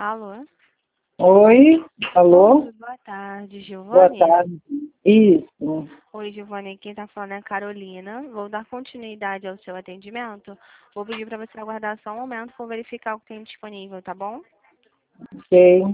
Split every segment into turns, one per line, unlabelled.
Alô?
Oi, alô?
Oi, boa tarde,
Boa
Giovanni.
tarde. Isso.
Oi, Giovanni, quem tá falando é a Carolina. Vou dar continuidade ao seu atendimento. Vou pedir para você aguardar só um momento para verificar o que tem disponível, tá bom?
Ok.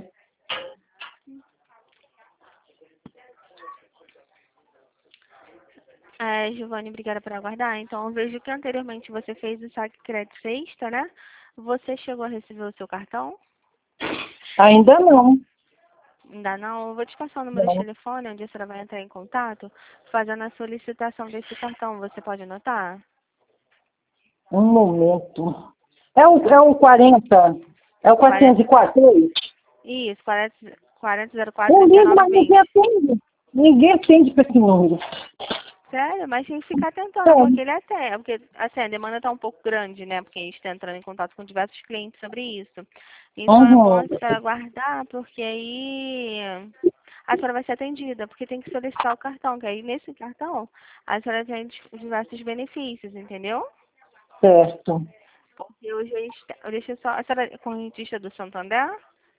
Giovanni, obrigada por aguardar. Então, eu vejo que anteriormente você fez o saque crédito sexta, né? Você chegou a receber o seu cartão?
Ainda não.
Ainda não. Eu vou te passar o número de
Não.
telefone, onde a senhora vai entrar em contato, fazendo a solicitação desse cartão. Você pode anotar?
Um momento. É o 40. É o
40,
404.
isso, 4004
Ninguém mais
1920.
atende. Ninguém atende para esse número.
Sério, mas tem que ficar tentando, porque
É.
ele até, porque assim, a demanda está um pouco grande, né? Porque a gente está entrando em contato com diversos clientes sobre isso. Então é bom
Uhum.
a senhora aguardar, porque aí a senhora vai ser atendida, porque tem que solicitar o cartão, que aí nesse cartão a senhora tem diversos benefícios, entendeu?
Certo.
Porque hoje eu deixei só. A senhora é correntista do Santander?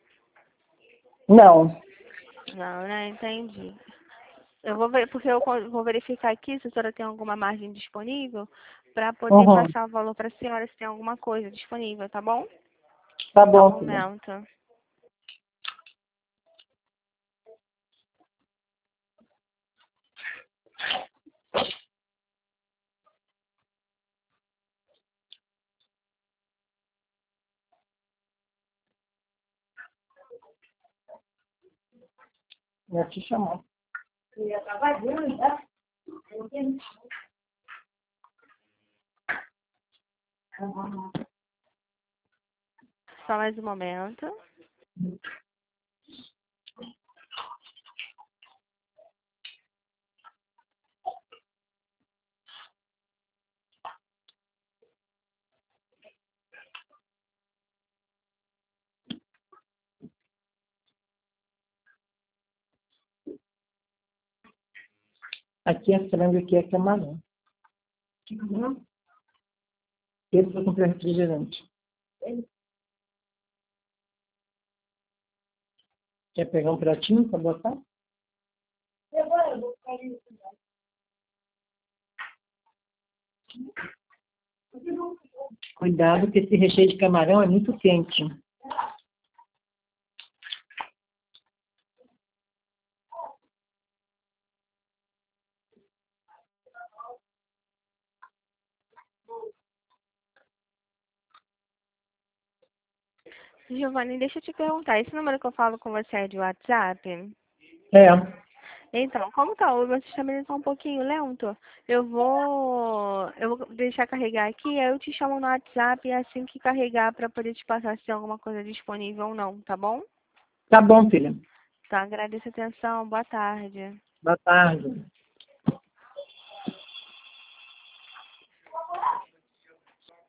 Não.
Não, né? Entendi. Eu vou ver, porque eu vou verificar aqui se a senhora tem alguma margem disponível para poder
Uhum.
passar o valor para a senhora se tem alguma coisa disponível, tá bom?
Tá
Só um
bom, filha.
momento.
Já te chamou. Eu trabalhando, tá?
Só mais um momento.
Aqui é frango, aqui é camarão. Ele vai comprar refrigerante. Quer pegar um pratinho para botar? Eu vou ficar ali. Cuidado que esse recheio de camarão é muito quente.
Giovanni, deixa eu te perguntar, esse número que eu falo com você é de WhatsApp?
É.
Então, como tá o meu sistema ele tá um pouquinho lento, eu vou deixar carregar aqui, aí eu te chamo no WhatsApp assim que carregar para poder te passar se tem alguma coisa disponível ou não, tá bom?
Tá bom, filha.
Tá, agradeço a atenção, boa tarde.
Boa tarde.